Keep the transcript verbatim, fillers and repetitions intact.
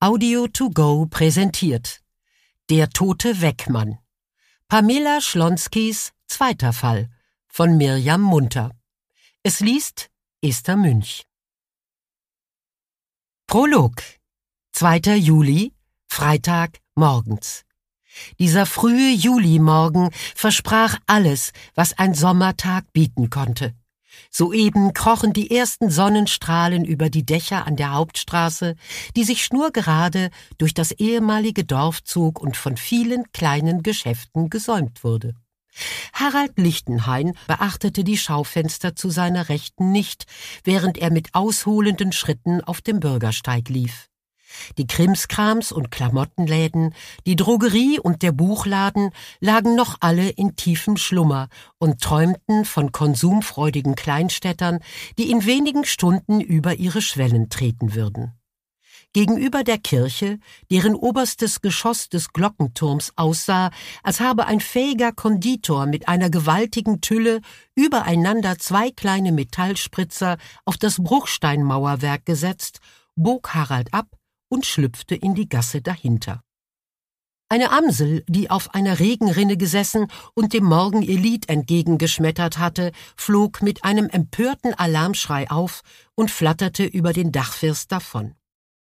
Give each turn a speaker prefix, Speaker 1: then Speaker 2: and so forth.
Speaker 1: Audio to go präsentiert Der tote Weckmann. Pamela Schlonskys zweiter Fall von Mirjam Munter. Es liest Esther Münch. Prolog. zweiter Juli, Freitag morgens. Dieser frühe Julimorgen versprach alles, was ein Sommertag bieten konnte. Soeben krochen die ersten Sonnenstrahlen über die Dächer an der Hauptstraße, die sich schnurgerade durch das ehemalige Dorf zog und von vielen kleinen Geschäften gesäumt wurde. Harald Lichtenhain beachtete die Schaufenster zu seiner Rechten nicht, während er mit ausholenden Schritten auf dem Bürgersteig lief. Die Krimskrams und Klamottenläden, die Drogerie und der Buchladen lagen noch alle in tiefem Schlummer und träumten von konsumfreudigen Kleinstädtern, die in wenigen Stunden über ihre Schwellen treten würden. Gegenüber der Kirche, deren oberstes Geschoss des Glockenturms aussah, als habe ein fähiger Konditor mit einer gewaltigen Tülle übereinander zwei kleine Metallspritzer auf das Bruchsteinmauerwerk gesetzt, bog Harald ab und schlüpfte in die Gasse dahinter. Eine Amsel, die auf einer Regenrinne gesessen und dem Morgen ihr Lied entgegengeschmettert hatte, flog mit einem empörten Alarmschrei auf und flatterte über den Dachfirst davon.